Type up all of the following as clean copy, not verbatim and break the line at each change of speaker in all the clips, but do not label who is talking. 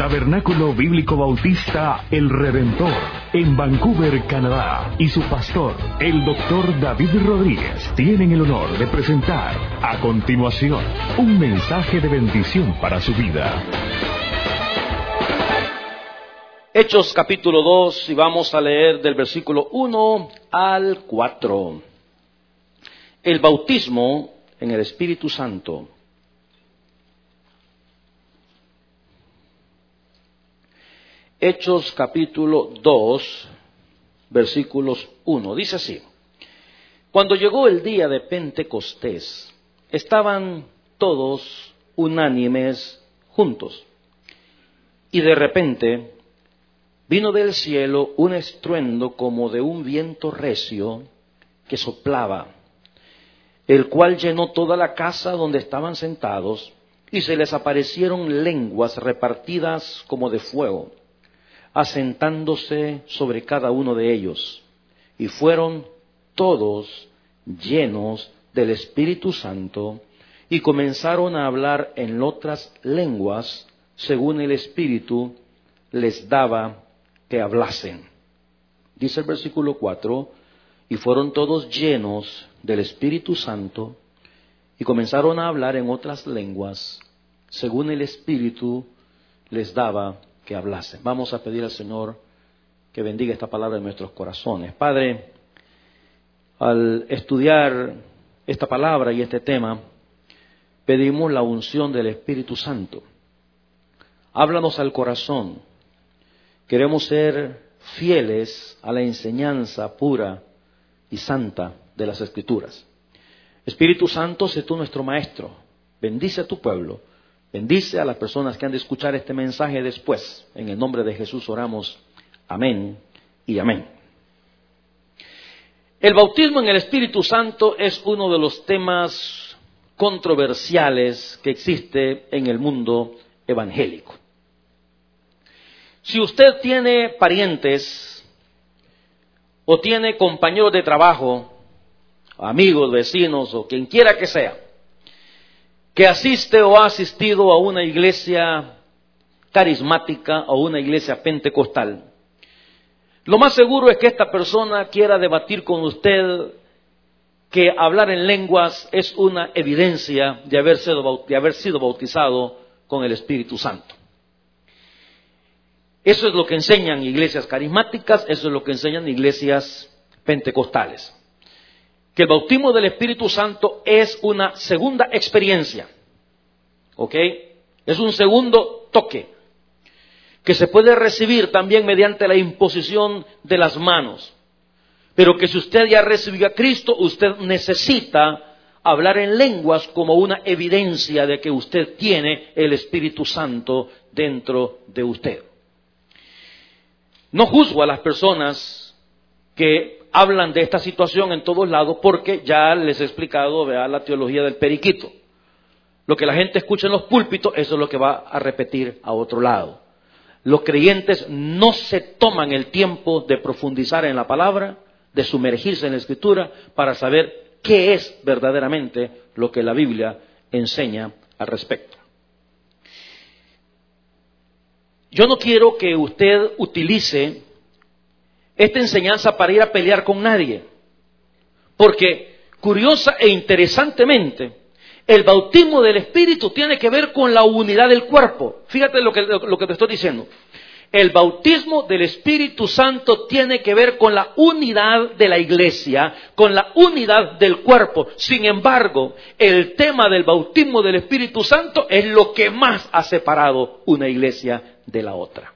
Tabernáculo Bíblico Bautista El Redentor, en Vancouver, Canadá, y su pastor, el Dr. David Rodríguez, tienen el honor de presentar a continuación un mensaje de bendición para su vida.
Hechos capítulo 2, y vamos a leer del versículo 1 al 4. El bautismo en el Espíritu Santo. Hechos capítulo 2, versículos 1. Dice así: Cuando llegó el día de Pentecostés, estaban todos unánimes juntos. Y de repente vino del cielo un estruendo como de un viento recio que soplaba, el cual llenó toda la casa donde estaban sentados, y se les aparecieron lenguas repartidas como de fuego, asentándose sobre cada uno de ellos, y fueron todos llenos del Espíritu Santo, y comenzaron a hablar en otras lenguas, según el Espíritu les daba que hablasen. Dice el versículo 4, y fueron todos llenos del Espíritu Santo, y comenzaron a hablar en otras lenguas, según el Espíritu les daba que hablasen. Vamos a pedir al Señor que bendiga esta palabra en nuestros corazones. Padre, al estudiar esta palabra y este tema, pedimos la unción del Espíritu Santo. Háblanos al corazón. Queremos ser fieles a la enseñanza pura y santa de las Escrituras. Espíritu Santo, sé tú nuestro Maestro. Bendice a tu pueblo. Bendice a las personas que han de escuchar este mensaje después. En el nombre de Jesús oramos. Amén y amén. El bautismo en el Espíritu Santo es uno de los temas controversiales que existe en el mundo evangélico. Si usted tiene parientes o tiene compañeros de trabajo, amigos, vecinos o quien quiera que sea, que asiste o ha asistido a una iglesia carismática o una iglesia pentecostal, lo más seguro es que esta persona quiera debatir con usted que hablar en lenguas es una evidencia de haber sido bautizado con el Espíritu Santo. Eso es lo que enseñan iglesias carismáticas, eso es lo que enseñan iglesias pentecostales. Que el bautismo del Espíritu Santo es una segunda experiencia, ¿ok? Es un segundo toque, que se puede recibir también mediante la imposición de las manos. Pero que si usted ya recibió a Cristo, usted necesita hablar en lenguas como una evidencia de que usted tiene el Espíritu Santo dentro de usted. No juzgo a las personas que hablan de esta situación en todos lados, porque ya les he explicado, vea, la teología del periquito. Lo que la gente escucha en los púlpitos, eso es lo que va a repetir a otro lado. Los creyentes no se toman el tiempo de profundizar en la palabra, de sumergirse en la Escritura, para saber qué es verdaderamente lo que la Biblia enseña al respecto. Yo no quiero que usted utilice esta enseñanza para ir a pelear con nadie, porque curiosa e interesantemente, el bautismo del Espíritu tiene que ver con la unidad del cuerpo. Fíjate lo que te estoy diciendo. El bautismo del Espíritu Santo tiene que ver con la unidad de la iglesia, con la unidad del cuerpo. Sin embargo, el tema del bautismo del Espíritu Santo es lo que más ha separado una iglesia de la otra.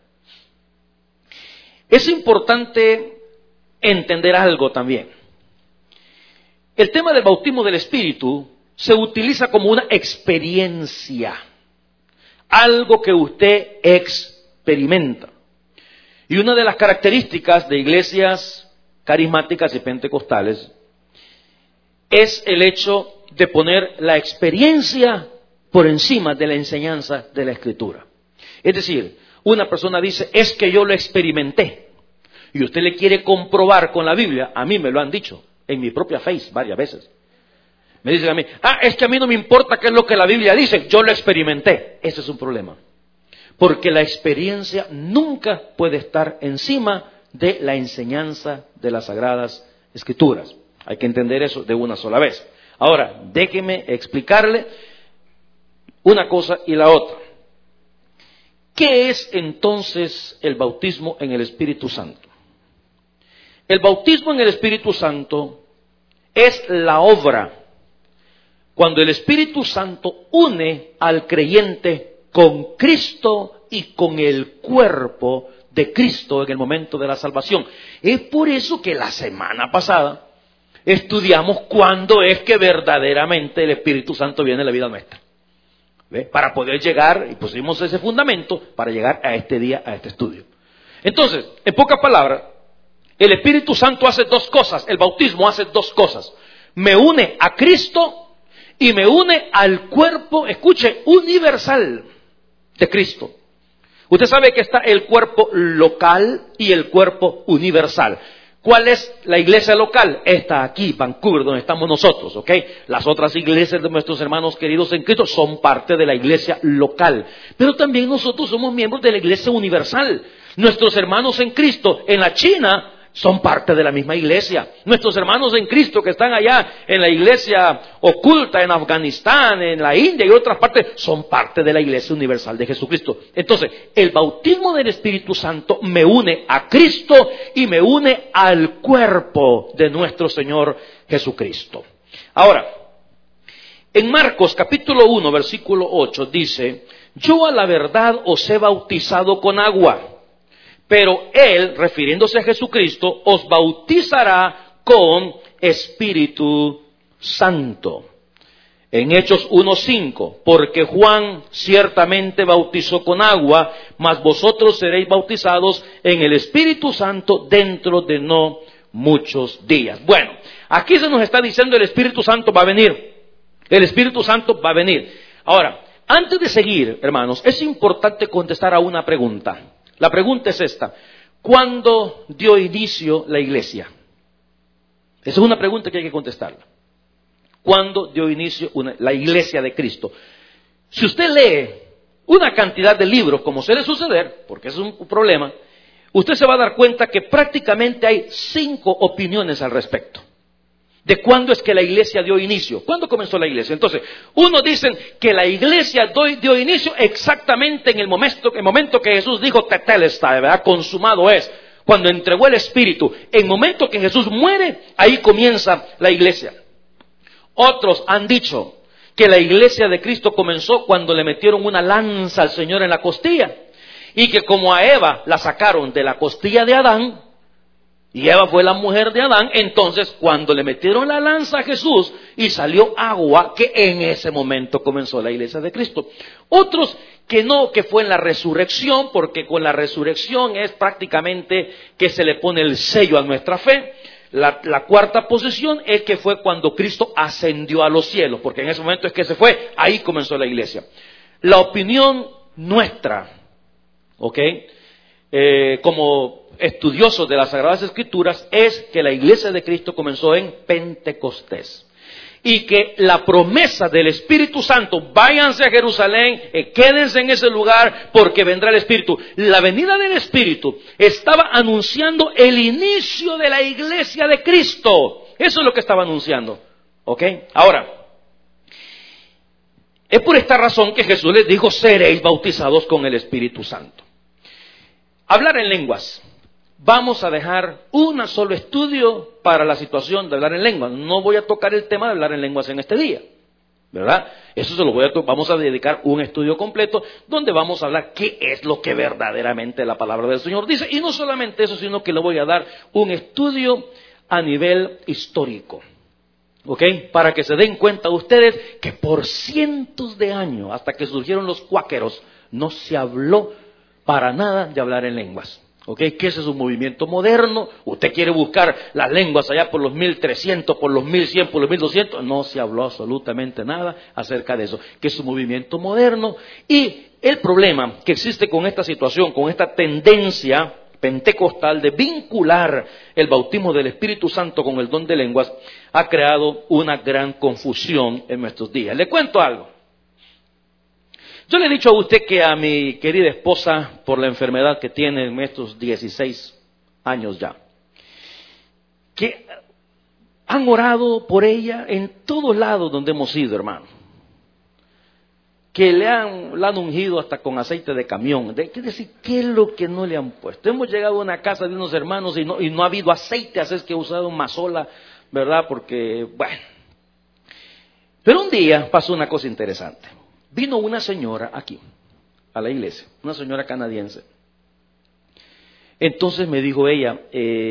Es importante entender algo también. El tema del bautismo del Espíritu se utiliza como una experiencia, algo que usted experimenta. Y una de las características de iglesias carismáticas y pentecostales es el hecho de poner la experiencia por encima de la enseñanza de la Escritura. Es decir, una persona dice, es que yo lo experimenté, y usted le quiere comprobar con la Biblia. A mí me lo han dicho en mi propia face varias veces. Me dicen a mí, es que a mí no me importa qué es lo que la Biblia dice, yo lo experimenté. Ese es un problema. porque la experiencia nunca puede estar encima de la enseñanza de las Sagradas Escrituras. Hay que entender eso de una sola vez. Ahora, déjeme explicarle una cosa y la otra. ¿Qué es entonces el bautismo en el Espíritu Santo? El bautismo en el Espíritu Santo es la obra cuando el Espíritu Santo une al creyente con Cristo y con el cuerpo de Cristo en el momento de la salvación. Es por eso que la semana pasada estudiamos cuándo es que verdaderamente el Espíritu Santo viene en la vida nuestra. ¿Ve? Para poder llegar, y pusimos ese fundamento para llegar a este día, a este estudio. Entonces, en pocas palabras, el Espíritu Santo hace dos cosas, el bautismo hace dos cosas. Me une a Cristo y me une al cuerpo, escuche, universal de Cristo. Usted sabe que está el cuerpo local y el cuerpo universal. ¿Cuál es la iglesia local? Esta aquí, Vancouver, donde estamos nosotros, ¿ok? Las otras iglesias de nuestros hermanos queridos en Cristo son parte de la iglesia local. Pero también nosotros somos miembros de la iglesia universal. Nuestros hermanos en Cristo en la China son parte de la misma iglesia. Nuestros hermanos en Cristo que están allá en la iglesia oculta, en Afganistán, en la India y otras partes, son parte de la iglesia universal de Jesucristo. Entonces, el bautismo del Espíritu Santo me une a Cristo y me une al cuerpo de nuestro Señor Jesucristo. Ahora, en Marcos capítulo 1, versículo 8 dice: yo a la verdad os he bautizado con agua, pero Él, refiriéndose a Jesucristo, os bautizará con Espíritu Santo. En Hechos 1:5, porque Juan ciertamente bautizó con agua, mas vosotros seréis bautizados en el Espíritu Santo dentro de no muchos días. Bueno, aquí se nos está diciendo el Espíritu Santo va a venir. El Espíritu Santo va a venir. Ahora, antes de seguir, hermanos, es importante contestar a una pregunta. La pregunta es esta: ¿cuándo dio inicio la iglesia? Esa es una pregunta que hay que contestarla. ¿Cuándo dio inicio la iglesia de Cristo? Si usted lee una cantidad de libros, como suele suceder, porque es un problema, usted se va a dar cuenta que prácticamente hay 5 opiniones al respecto de cuándo es que la iglesia dio inicio. ¿Cuándo comenzó la iglesia? Entonces, unos dicen que la iglesia dio inicio exactamente en el momento que Jesús dijo tetelestai, ¿verdad? Consumado es, cuando entregó el Espíritu. En el momento que Jesús muere, ahí comienza la iglesia. Otros han dicho que la iglesia de Cristo comenzó cuando le metieron una lanza al Señor en la costilla, y que como a Eva la sacaron de la costilla de Adán, y Eva fue la mujer de Adán, entonces cuando le metieron la lanza a Jesús y salió agua, que en ese momento comenzó la iglesia de Cristo. Otros que no, que fue en la resurrección, porque con la resurrección es prácticamente que se le pone el sello a nuestra fe. La cuarta posición es que fue cuando Cristo ascendió a los cielos, porque en ese momento es que se fue, ahí comenzó la iglesia. La opinión nuestra, ¿ok? Como estudiosos de las Sagradas Escrituras, es que la iglesia de Cristo comenzó en Pentecostés. Y que la promesa del Espíritu Santo, váyanse a Jerusalén, quédense en ese lugar porque vendrá el Espíritu. La venida del Espíritu estaba anunciando el inicio de la iglesia de Cristo. Eso es lo que estaba anunciando. ¿Ok? Ahora, es por esta razón que Jesús les dijo: seréis bautizados con el Espíritu Santo. Hablar en lenguas. Vamos a dejar un solo estudio para la situación de hablar en lenguas. No voy a tocar el tema de hablar en lenguas en este día, ¿verdad? Eso se lo vamos a dedicar un estudio completo donde vamos a hablar qué es lo que verdaderamente la palabra del Señor dice. Y no solamente eso, sino que le voy a dar un estudio a nivel histórico, ¿ok? Para que se den cuenta ustedes que por cientos de años, hasta que surgieron los cuáqueros, no se habló para nada de hablar en lenguas. ¿Ok? Que ese es un movimiento moderno. Usted quiere buscar las lenguas allá por los 1300, por los 1100, por los 1200. No se habló absolutamente nada acerca de eso. Que es un movimiento moderno. Y el problema que existe con esta situación, con esta tendencia pentecostal de vincular el bautismo del Espíritu Santo con el don de lenguas, ha creado una gran confusión en nuestros días. Le cuento algo. Yo le he dicho a usted que a mi querida esposa, por la enfermedad que tiene en estos 16 años ya, que han orado por ella en todos lados donde hemos ido, hermano. Que la han ungido hasta con aceite de camión. Quiere decir, ¿qué es lo que no le han puesto? Hemos llegado a una casa de unos hermanos y no ha habido aceite, así es que he usado mazola, ¿verdad? Porque, bueno. Pero un día pasó una cosa interesante. Vino una señora aquí, a la iglesia, una señora canadiense. Entonces me dijo ella,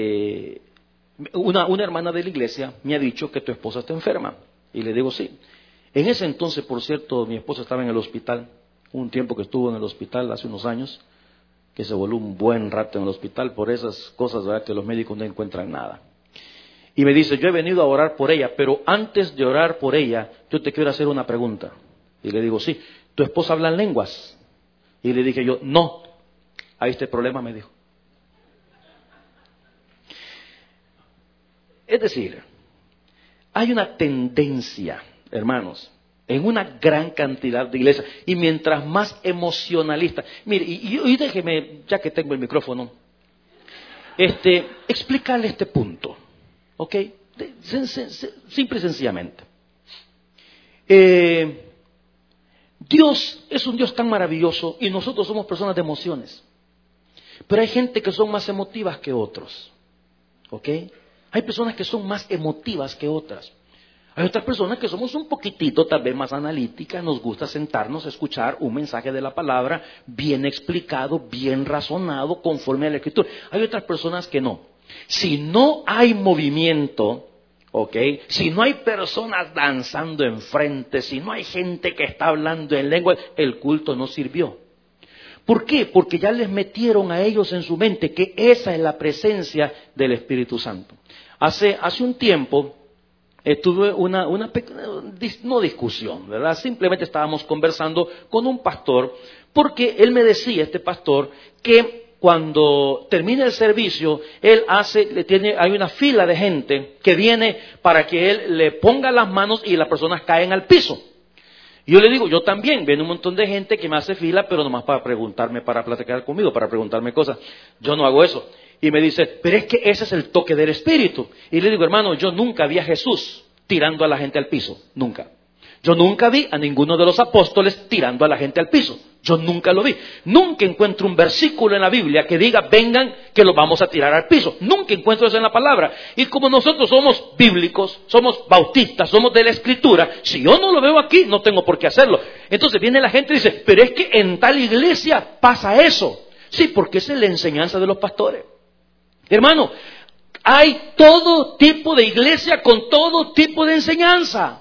una hermana de la iglesia me ha dicho que tu esposa está enferma. Y le digo, sí. En ese entonces, por cierto, mi esposa estaba en el hospital, un tiempo que estuvo en el hospital hace unos años, que se volvió un buen rato en el hospital por esas cosas, ¿verdad?, que los médicos no encuentran nada. Y me dice, yo he venido a orar por ella, pero antes de orar por ella, yo te quiero hacer una pregunta. Y le digo, sí, ¿tu esposa habla en lenguas? Y le dije yo, no. Ahí está el problema, me dijo. Es decir, hay una tendencia, hermanos, en una gran cantidad de iglesias, y mientras más emocionalista. Mire, y déjeme, ya que tengo el micrófono, explicarle este punto, ¿ok? Simple y sencillamente. Dios es un Dios tan maravilloso y nosotros somos personas de emociones. Pero hay gente que son más emotivas que otros, ¿ok? Hay personas que son más emotivas que otras. Hay otras personas que somos un poquitito tal vez más analíticas, nos gusta sentarnos a escuchar un mensaje de la palabra bien explicado, bien razonado, conforme a la Escritura. Hay otras personas que no. Si no hay movimiento, ¿ok? Si no hay personas danzando enfrente, si no hay gente que está hablando en lengua, el culto no sirvió. ¿Por qué? Porque ya les metieron a ellos en su mente que esa es la presencia del Espíritu Santo. Hace un tiempo tuve una pequeña, no discusión, ¿verdad? Simplemente estábamos conversando con un pastor, porque él me decía, este pastor, que cuando termina el servicio, hay una fila de gente que viene para que él le ponga las manos y las personas caen al piso. Y yo le digo, yo también, viene un montón de gente que me hace fila, pero nomás para preguntarme, para platicar conmigo, para preguntarme cosas. Yo no hago eso. Y me dice, pero es que ese es el toque del Espíritu. Y le digo, hermano, yo nunca vi a Jesús tirando a la gente al piso, nunca. Yo nunca vi a ninguno de los apóstoles tirando a la gente al piso. Yo nunca lo vi. Nunca encuentro un versículo en la Biblia que diga, vengan que los vamos a tirar al piso. Nunca encuentro eso en la palabra. Y como nosotros somos bíblicos, somos bautistas, somos de la Escritura, si yo no lo veo aquí, no tengo por qué hacerlo. Entonces viene la gente y dice, pero es que en tal iglesia pasa eso. Sí, porque esa es la enseñanza de los pastores. Hermano, hay todo tipo de iglesia con todo tipo de enseñanza.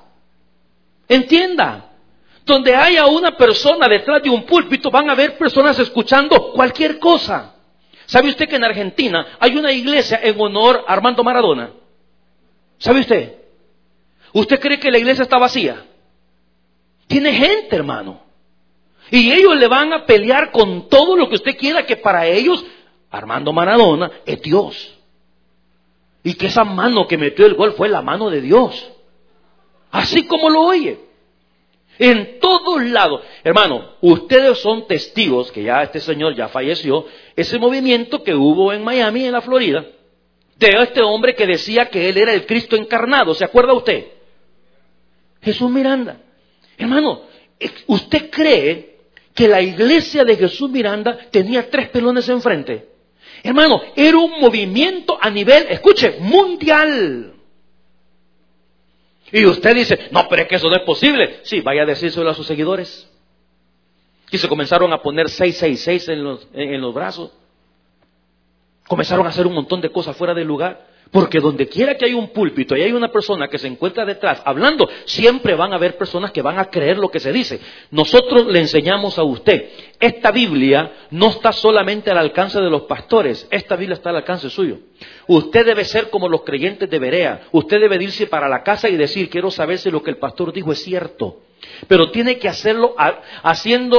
Entienda. Donde haya una persona detrás de un púlpito, van a haber personas escuchando cualquier cosa. ¿Sabe usted que en Argentina hay una iglesia en honor a Armando Maradona? ¿Sabe usted? ¿Usted cree que la iglesia está vacía? Tiene gente, hermano. Y ellos le van a pelear con todo lo que usted quiera, que para ellos Armando Maradona es Dios. Y que esa mano que metió el gol fue la mano de Dios. Así como lo oye. En todos lados. Hermano, ustedes son testigos, que ya este señor ya falleció, ese movimiento que hubo en Miami, en la Florida, de este hombre que decía que él era el Cristo encarnado. ¿Se acuerda usted? Jesús Miranda. Hermano, ¿usted cree que la iglesia de Jesús Miranda tenía 3 pelones enfrente? Hermano, era un movimiento a nivel, escuche, mundial. Y usted dice, no, pero es que eso no es posible. Sí, vaya a decírselo a sus seguidores. Y se comenzaron a poner 666 en los brazos. Comenzaron a hacer un montón de cosas fuera del lugar. Porque donde quiera que hay un púlpito y hay una persona que se encuentra detrás hablando, siempre van a haber personas que van a creer lo que se dice. Nosotros le enseñamos a usted, esta Biblia no está solamente al alcance de los pastores, esta Biblia está al alcance suyo. Usted debe ser como los creyentes de Berea. Usted debe irse para la casa y decir, quiero saber si lo que el pastor dijo es cierto. Pero tiene que haciendo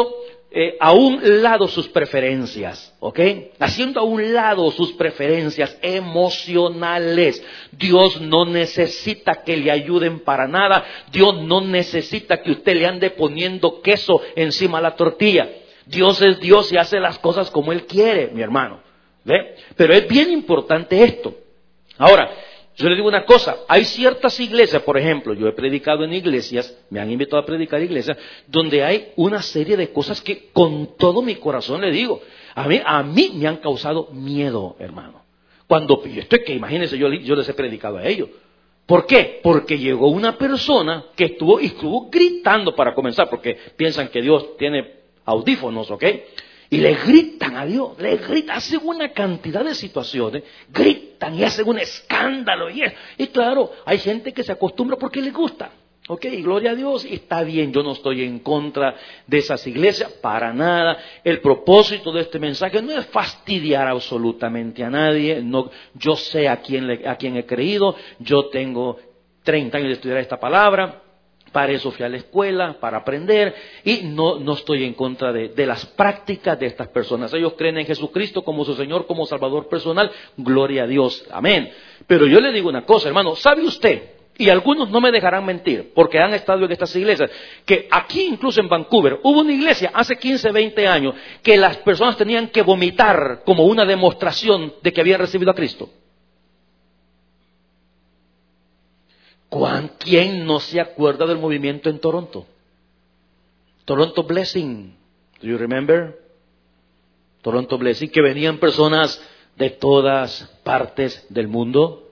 a un lado sus preferencias, ¿ok? Haciendo a un lado sus preferencias emocionales. Dios no necesita que le ayuden para nada. Dios no necesita que usted le ande poniendo queso encima de la tortilla. Dios es Dios y hace las cosas como Él quiere, mi hermano. ¿Ve? Pero es bien importante esto. Ahora, yo le digo una cosa, hay ciertas iglesias, por ejemplo, yo he predicado en iglesias, me han invitado a predicar en iglesias, donde hay una serie de cosas que con todo mi corazón le digo, a mí me han causado miedo, hermano. Cuando, imagínense, yo les he predicado a ellos. ¿Por qué? Porque llegó una persona que estuvo gritando para comenzar, porque piensan que Dios tiene audífonos, ¿ok? Y le gritan a Dios, hacen una cantidad de situaciones, gritan y hacen un escándalo. Y claro, hay gente que se acostumbra porque les gusta. Ok, gloria a Dios, y está bien, yo no estoy en contra de esas iglesias, para nada. El propósito de este mensaje no es fastidiar absolutamente a nadie. No, yo sé a quién he creído, yo tengo 30 años de estudiar esta palabra. Para eso fui a la escuela, para aprender, y no estoy en contra de las prácticas de estas personas. Ellos creen en Jesucristo como su Señor, como Salvador personal, gloria a Dios, amén. Pero yo le digo una cosa, hermano, ¿sabe usted? Y algunos no me dejarán mentir, porque han estado en estas iglesias, que aquí incluso en Vancouver hubo una iglesia hace 15, 20 años, que las personas tenían que vomitar como una demostración de que habían recibido a Cristo. ¿Quién no se acuerda del movimiento en Toronto? Toronto Blessing. Do you remember? Toronto Blessing, que venían personas de todas partes del mundo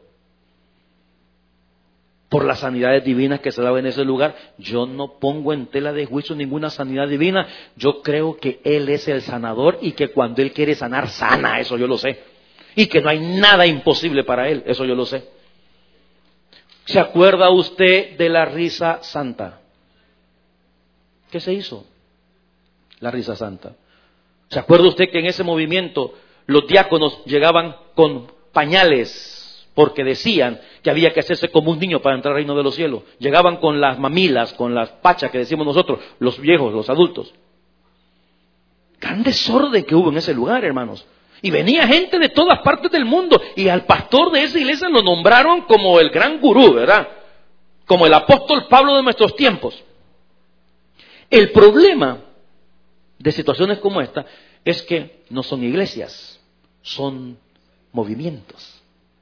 por las sanidades divinas que se daban en ese lugar. Yo no pongo en tela de juicio ninguna sanidad divina. Yo creo que Él es el sanador y que cuando Él quiere sanar, sana. Eso yo lo sé. Y que no hay nada imposible para Él. Eso yo lo sé. ¿Se acuerda usted de la risa santa? ¿Qué se hizo? La risa santa. ¿Se acuerda usted que en ese movimiento los diáconos llegaban con pañales porque decían que había que hacerse como un niño para entrar al reino de los cielos? Llegaban con las mamilas, con las pachas que decimos nosotros, los viejos, los adultos. Gran desorden que hubo en ese lugar, hermanos. Y venía gente de todas partes del mundo. Y al pastor de esa iglesia lo nombraron como el gran gurú, ¿verdad? Como el apóstol Pablo de nuestros tiempos. El problema de situaciones como esta es que no son iglesias, son movimientos.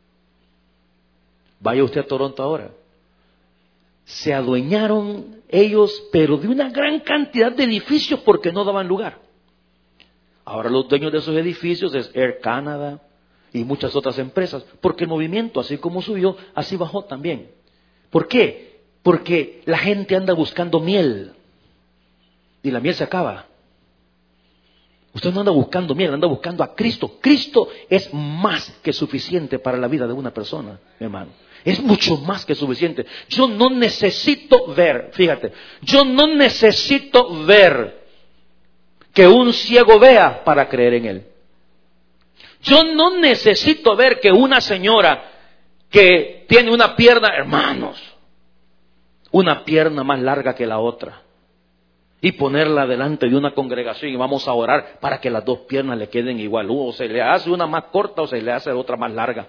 Vaya usted a Toronto ahora. Se adueñaron ellos, pero de una gran cantidad de edificios porque no daban lugar. Ahora los dueños de esos edificios es Air Canada y muchas otras empresas, porque el movimiento, así como subió, así bajó también. ¿Por qué? Porque la gente anda buscando miel y la miel se acaba. Usted no anda buscando miel, anda buscando a Cristo. Cristo es más que suficiente para la vida de una persona, hermano. Es mucho más que suficiente. Yo no necesito ver, fíjate, yo no necesito ver que un ciego vea para creer en Él. Yo no necesito ver que una señora que tiene una pierna, hermanos, una pierna más larga que la otra, y ponerla delante de una congregación y vamos a orar para que las dos piernas le queden igual. O se le hace una más corta o se le hace otra más larga.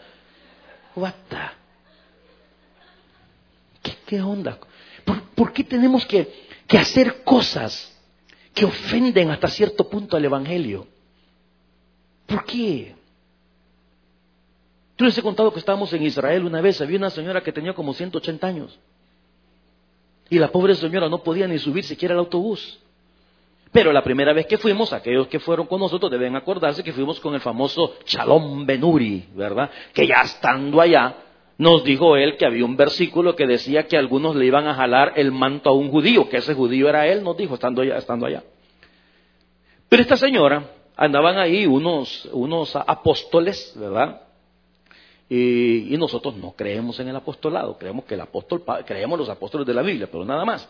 ¿Qué onda? ¿Por qué tenemos que hacer cosas que ofenden hasta cierto punto al Evangelio? ¿Por qué? Yo les he contado que estábamos en Israel una vez, había una señora que tenía como 180 años. Y la pobre señora no podía ni subir siquiera al autobús. Pero la primera vez que fuimos, aquellos que fueron con nosotros deben acordarse que fuimos con el famoso Shalom Ben-Uri, ¿verdad? Que ya estando allá, nos dijo él que había un versículo que decía que algunos le iban a jalar el manto a un judío, que ese judío era él, nos dijo, estando allá. Pero esta señora, andaban ahí unos apóstoles, ¿verdad? Y nosotros no creemos en el apostolado, creemos creemos los apóstoles de la Biblia, pero nada más.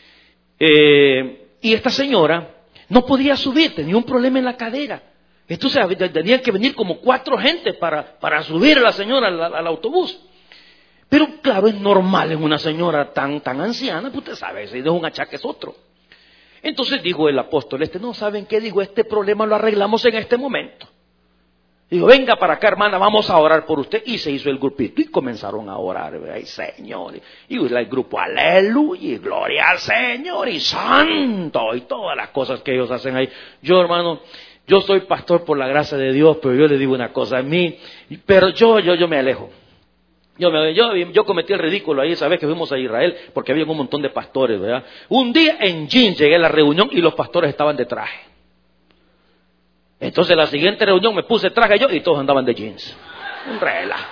Y esta señora no podía subir, tenía un problema en la cadera. Entonces tenían que venir como 4 gentes para subir a la señora al autobús. Pero claro, es normal en una señora tan anciana, pues usted sabe, si es un achaque es otro. Entonces dijo el apóstol no, ¿saben qué? Digo, este problema lo arreglamos en este momento. Digo, venga para acá, hermana, vamos a orar por usted. Y se hizo el grupito y comenzaron a orar. Ay, Señor. Y el grupo, aleluya, y gloria al Señor, y santo, y todas las cosas que ellos hacen ahí. Yo, hermano, yo soy pastor por la gracia de Dios, pero yo le digo una cosa a mí, pero yo me alejo. Yo cometí el ridículo ahí, ¿sabes? Que fuimos a Israel, porque había un montón de pastores, ¿verdad? Un día en jeans llegué a la reunión y los pastores estaban de traje. Entonces la siguiente reunión me puse traje yo y todos andaban de jeans. Un relajo.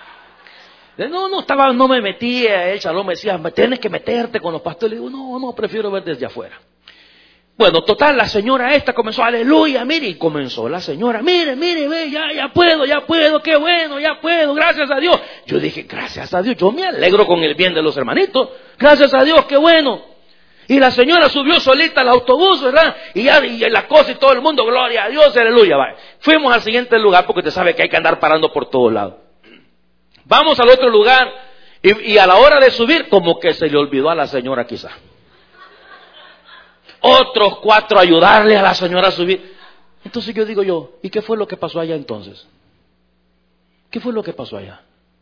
No me metía, el Shalom me decía, tienes que meterte con los pastores. Le digo, no, prefiero ver desde afuera. Bueno, total, la señora esta comenzó, aleluya, mire, y comenzó la señora, mire, ve, ya puedo, qué bueno, ya puedo, gracias a Dios. Yo dije, gracias a Dios, yo me alegro con el bien de los hermanitos, gracias a Dios, qué bueno. Y la señora subió solita al autobús, ¿verdad? Y la cosa y todo el mundo, gloria a Dios, aleluya. Vaya. Fuimos al siguiente lugar porque usted sabe que hay que andar parando por todos lados. Vamos al otro lugar y a la hora de subir, como que se le olvidó a la señora quizá. Otros 4 ayudarle a la señora a subir. Entonces yo digo ¿y qué fue lo que pasó allá entonces? ¿Qué fue lo que pasó allá?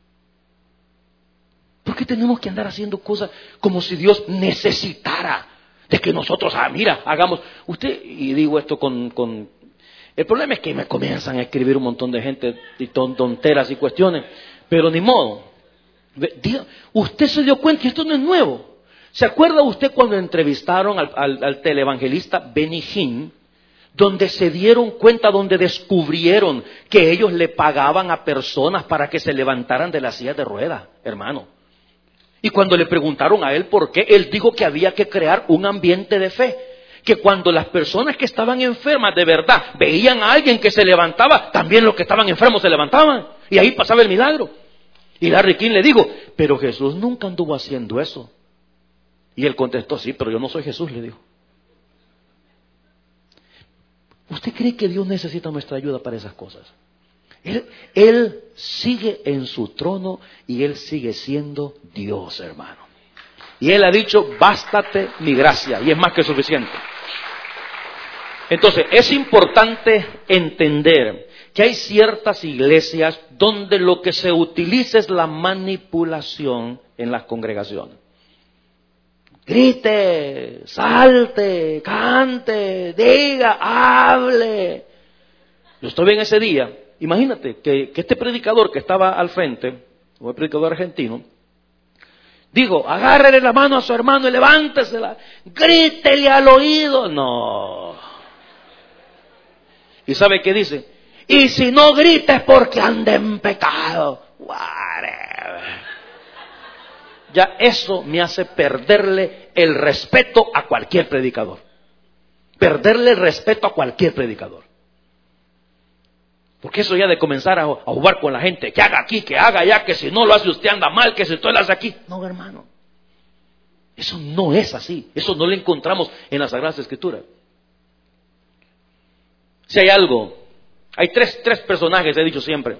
¿Por qué tenemos que andar haciendo cosas como si Dios necesitara de que nosotros, hagamos? Usted, y digo esto con... El problema es que me comienzan a escribir un montón de gente y tonteras y cuestiones, pero ni modo. Usted se dio cuenta que esto no es nuevo. ¿Se acuerda usted cuando entrevistaron al televangelista Benny Hinn, donde se dieron cuenta, donde descubrieron que ellos le pagaban a personas para que se levantaran de la silla de ruedas, hermano? Y cuando le preguntaron a él por qué, él dijo que había que crear un ambiente de fe. Que cuando las personas que estaban enfermas de verdad veían a alguien que se levantaba, también los que estaban enfermos se levantaban. Y ahí pasaba el milagro. Y Larry King le dijo, pero Jesús nunca anduvo haciendo eso. Y él contestó, sí, pero yo no soy Jesús, le dijo. ¿Usted cree que Dios necesita nuestra ayuda para esas cosas? Él sigue en su trono y Él sigue siendo Dios, hermano. Y Él ha dicho, bástate mi gracia, y es más que suficiente. Entonces, es importante entender que hay ciertas iglesias donde lo que se utiliza es la manipulación en las congregaciones. Grite, salte, cante, diga, hable. Yo estuve en ese día. Imagínate que este predicador que estaba al frente, un predicador argentino, dijo, agárrele la mano a su hermano y levántesela, grítele al oído. No. ¿Y sabe qué dice? Y si no grites porque anda en pecado. Whatever. Ya eso me hace perderle el respeto a cualquier predicador. Perderle el respeto a cualquier predicador. Porque eso ya de comenzar a jugar con la gente, que haga aquí, que haga allá, que si no lo hace usted anda mal, que si usted lo hace aquí. No, hermano. Eso no es así. Eso no lo encontramos en las Sagradas Escrituras. Si hay algo, hay tres personajes, he dicho siempre,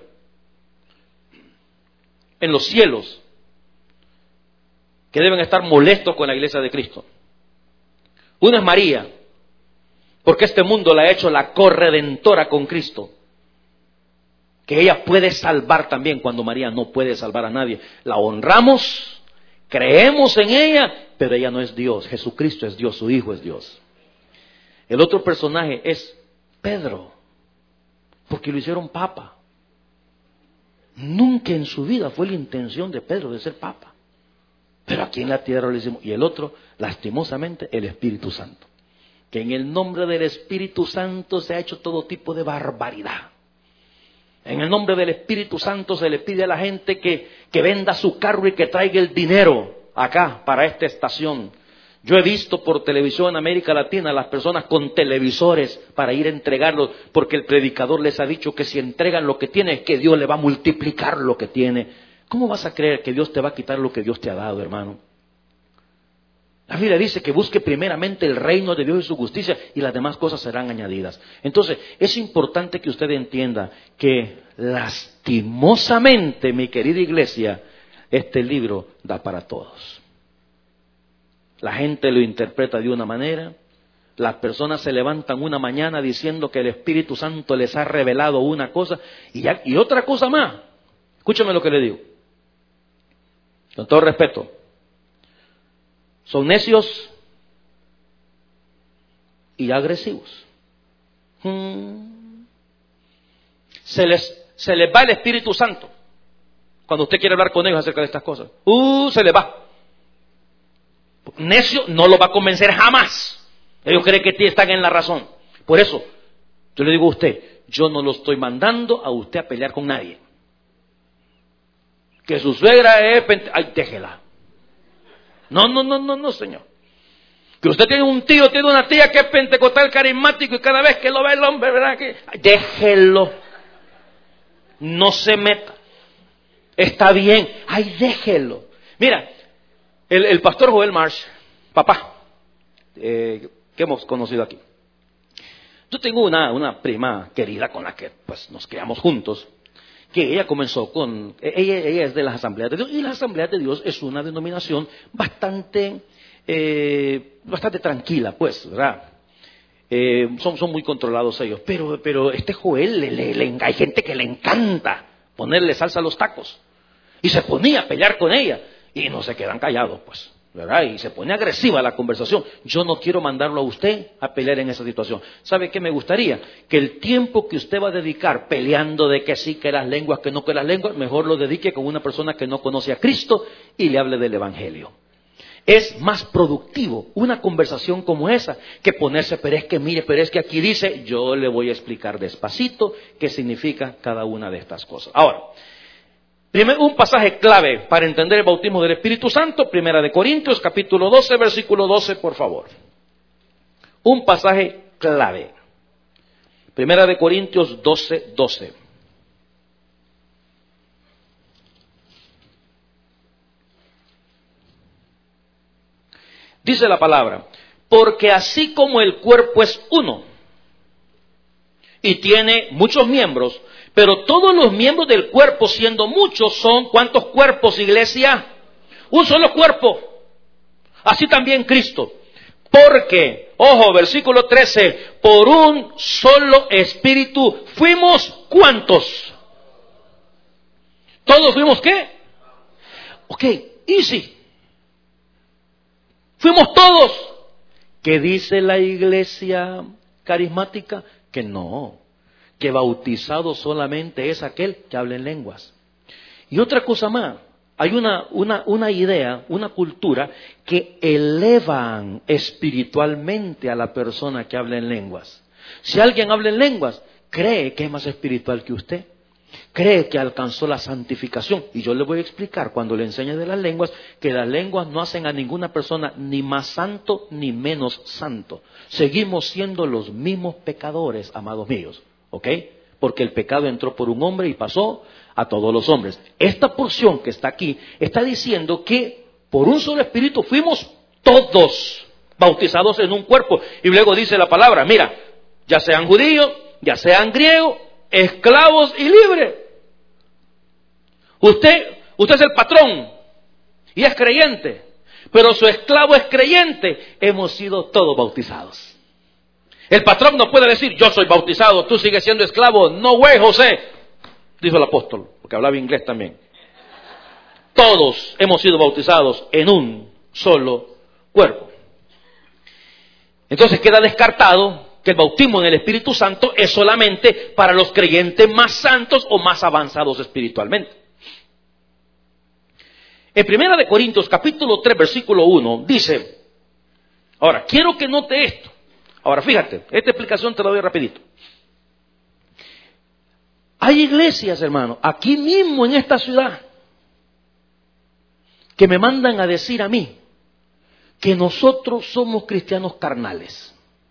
en los cielos, que deben estar molestos con la iglesia de Cristo. Uno es María, porque este mundo la ha hecho la corredentora con Cristo. Que ella puede salvar también cuando María no puede salvar a nadie. La honramos, creemos en ella, pero ella no es Dios. Jesucristo es Dios, su Hijo es Dios. El otro personaje es Pedro, porque lo hicieron papa. Nunca en su vida fue la intención de Pedro de ser papa. Pero aquí en la tierra lo hicimos. Y el otro, lastimosamente, el Espíritu Santo. Que en el nombre del Espíritu Santo se ha hecho todo tipo de barbaridad. En el nombre del Espíritu Santo se le pide a la gente que venda su carro y que traiga el dinero acá para esta estación. Yo he visto por televisión en América Latina a las personas con televisores para ir a entregarlos, porque el predicador les ha dicho que si entregan lo que tiene, que Dios le va a multiplicar lo que tiene. ¿Cómo vas a creer que Dios te va a quitar lo que Dios te ha dado, hermano? La Biblia dice que busque primeramente el reino de Dios y su justicia y las demás cosas serán añadidas. Entonces, es importante que usted entienda que lastimosamente, mi querida iglesia, este libro da para todos. La gente lo interpreta de una manera, Las personas se levantan una mañana diciendo que el Espíritu Santo les ha revelado una cosa y otra cosa más. Escúchame lo que le digo. Con todo respeto. Son necios y agresivos. Se les va el Espíritu Santo cuando usted quiere hablar con ellos acerca de estas cosas. Se les va. Necio no lo va a convencer jamás. Ellos creen que están en la razón. Por eso, yo le digo a usted, yo no lo estoy mandando a usted a pelear con nadie. Que su suegra es... Ay, déjela. No, señor. Que usted tiene un tío, tiene una tía que es pentecostal carismático y cada vez que lo ve el hombre, ¿verdad? Ay, déjelo. No se meta. Está bien. Ay, déjelo. Mira, el pastor Joel Marsh, papá, que hemos conocido aquí. Yo tengo una prima querida con la que pues nos criamos juntos, que ella comenzó ella es de las Asambleas de Dios, y las Asambleas de Dios es una denominación bastante tranquila, pues, ¿verdad? Son muy controlados ellos, pero este Joel, hay gente que le encanta ponerle salsa a los tacos, y se ponía a pelear con ella, y no se quedan callados, pues, ¿verdad? Y se pone agresiva la conversación. Yo no quiero mandarlo a usted a pelear en esa situación. ¿Sabe qué me gustaría? Que el tiempo que usted va a dedicar peleando de que sí, que las lenguas, que no que las lenguas, mejor lo dedique con una persona que no conoce a Cristo y le hable del Evangelio. Es más productivo una conversación como esa que ponerse, pero es que aquí dice, yo le voy a explicar despacito qué significa cada una de estas cosas. Ahora, primero, un pasaje clave para entender el bautismo del Espíritu Santo, 1 Corintios, capítulo 12, versículo 12, por favor. Un pasaje clave. 1 Corintios 12, 12. Dice la palabra, porque así como el cuerpo es uno y tiene muchos miembros, pero todos los miembros del cuerpo, siendo muchos, son ¿cuántos cuerpos, iglesia? Un solo cuerpo. Así también Cristo. Porque, ojo, versículo 13, por un solo espíritu fuimos ¿cuántos? ¿Todos fuimos qué? Ok, easy. Fuimos todos. ¿Qué dice la iglesia carismática? Que no. Que bautizado solamente es aquel que habla en lenguas. Y otra cosa más, hay una idea, una cultura que elevan espiritualmente a la persona que habla en lenguas. Si alguien habla en lenguas, cree que es más espiritual que usted, cree que alcanzó la santificación. Y yo le voy a explicar cuando le enseñe de las lenguas, que las lenguas no hacen a ninguna persona ni más santo ni menos santo. Seguimos siendo los mismos pecadores, amados míos. ¿Ok? Porque el pecado entró por un hombre y pasó a todos los hombres. Esta porción que está aquí está diciendo que por un solo espíritu fuimos todos bautizados en un cuerpo. Y luego dice la palabra, mira, ya sean judíos, ya sean griegos, esclavos y libres. Usted es el patrón y es creyente, pero su esclavo es creyente. Hemos sido todos bautizados. El patrón no puede decir, yo soy bautizado, tú sigues siendo esclavo. No way, José, dijo el apóstol, porque hablaba inglés también. Todos hemos sido bautizados en un solo cuerpo. Entonces queda descartado que el bautismo en el Espíritu Santo es solamente para los creyentes más santos o más avanzados espiritualmente. En 1 Corintios capítulo 3 versículo 1 dice, ahora quiero que note esto. Ahora fíjate, esta explicación te la doy rapidito. Hay iglesias, hermano, aquí mismo en esta ciudad, que me mandan a decir a mí que nosotros somos cristianos carnales.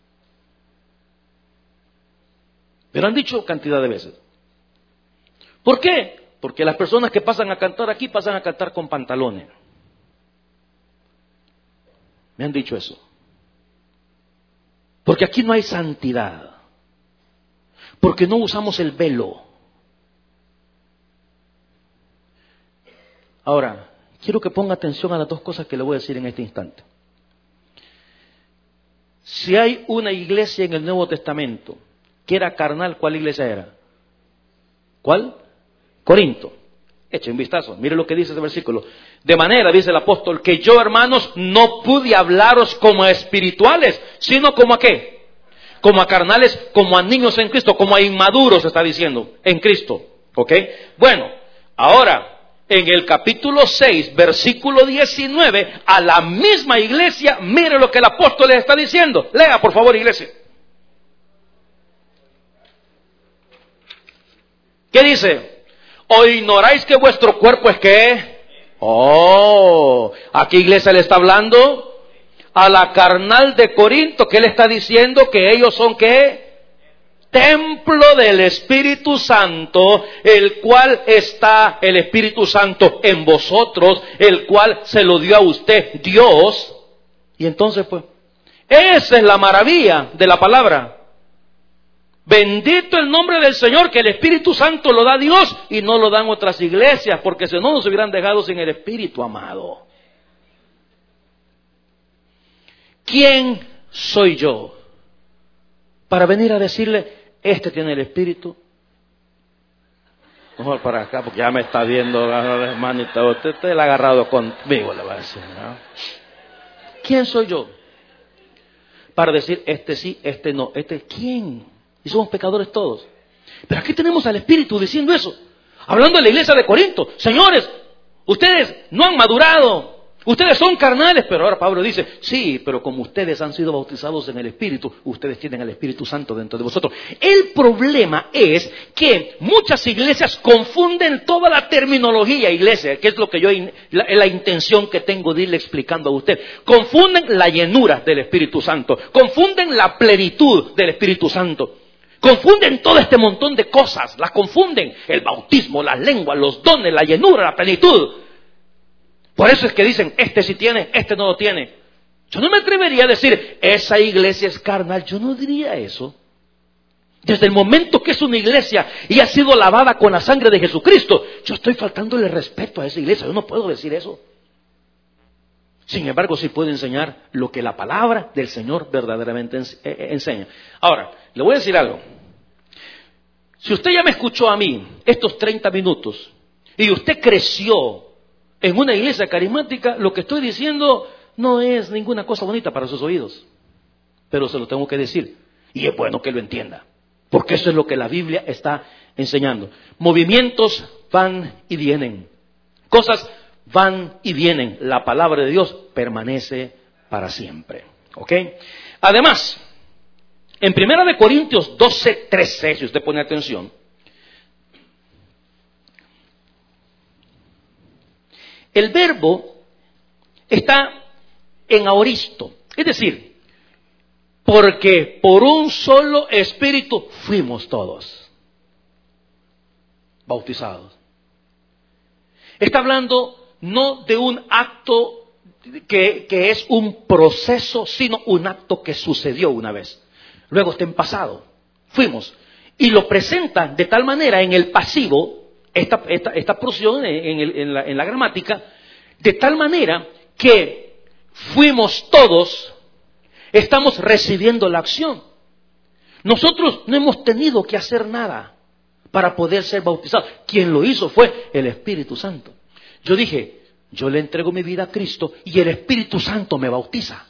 Me lo han dicho cantidad de veces. ¿Por qué? Porque las personas que pasan a cantar aquí pasan a cantar con pantalones. Me han dicho eso. Porque aquí no hay santidad. Porque no usamos el velo. Ahora, quiero que ponga atención a las dos cosas que le voy a decir en este instante. Si hay una iglesia en el Nuevo Testamento que era carnal, ¿cuál iglesia era? ¿Cuál? Corinto. Eche un vistazo, mire lo que dice ese versículo. De manera, dice el apóstol, que yo, hermanos, no pude hablaros como a espirituales, sino como a ¿qué? Como a carnales, como a niños en Cristo, como a inmaduros, está diciendo, en Cristo. ¿Ok? Bueno, ahora, en el capítulo 6, versículo 19, a la misma iglesia, mire lo que el apóstol les está diciendo. Lea, por favor, iglesia. ¿Qué dice? ¿O ignoráis que vuestro cuerpo es qué? Oh, ¿a qué iglesia le está hablando? A la carnal de Corinto, que le está diciendo que ellos son ¿qué? Templo del Espíritu Santo, el cual está el Espíritu Santo en vosotros, el cual se lo dio a usted Dios. Y entonces pues, esa es la maravilla de la palabra. Bendito el nombre del Señor, que el Espíritu Santo lo da Dios y no lo dan otras iglesias, porque si no nos hubieran dejado sin el Espíritu amado. ¿Quién soy yo para venir a decirle, este tiene el Espíritu? Mejor para acá, porque ya me está viendo, hermanita, usted la ha agarrado conmigo, le va a decir, ¿no? ¿Quién soy yo para decir, este sí, este no, este quién? Y somos pecadores todos. Pero aquí tenemos al Espíritu diciendo eso. Hablando de la iglesia de Corinto. Señores, ustedes no han madurado. Ustedes son carnales. Pero ahora Pablo dice, sí, pero como ustedes han sido bautizados en el Espíritu, ustedes tienen el Espíritu Santo dentro de vosotros. El problema es que muchas iglesias confunden toda la terminología, iglesia, que es lo que yo, la intención que tengo de irle explicando a usted. Confunden la llenura del Espíritu Santo. Confunden la plenitud del Espíritu Santo. Confunden todo este montón de cosas, las confunden, el bautismo, las lenguas, los dones, la llenura, la plenitud. Por eso es que dicen, este sí tiene, este no lo tiene. Yo no me atrevería a decir, esa iglesia es carnal, yo no diría eso. Desde el momento que es una iglesia y ha sido lavada con la sangre de Jesucristo, yo estoy faltándole respeto a esa iglesia, yo no puedo decir eso. Sin embargo, sí puedo enseñar lo que la palabra del Señor verdaderamente enseña. Ahora, le voy a decir algo. Si usted ya me escuchó a mí estos 30 minutos y usted creció en una iglesia carismática, lo que estoy diciendo no es ninguna cosa bonita para sus oídos. Pero se lo tengo que decir. Y es bueno que lo entienda. Porque eso es lo que la Biblia está enseñando. Movimientos van y vienen. Cosas van y vienen. La palabra de Dios permanece para siempre. ¿Ok? Además, en 1 Corintios 12:13, si usted pone atención, el verbo está en aoristo. Es decir, porque por un solo espíritu fuimos todos bautizados. Está hablando no de un acto que es un proceso, sino un acto que sucedió una vez. Luego está en pasado. Fuimos. Y lo presenta de tal manera en el pasivo, esta porción en la gramática, de tal manera que fuimos todos, estamos recibiendo la acción. Nosotros no hemos tenido que hacer nada para poder ser bautizados. Quien lo hizo fue el Espíritu Santo. Yo dije, yo le entrego mi vida a Cristo y el Espíritu Santo me bautiza.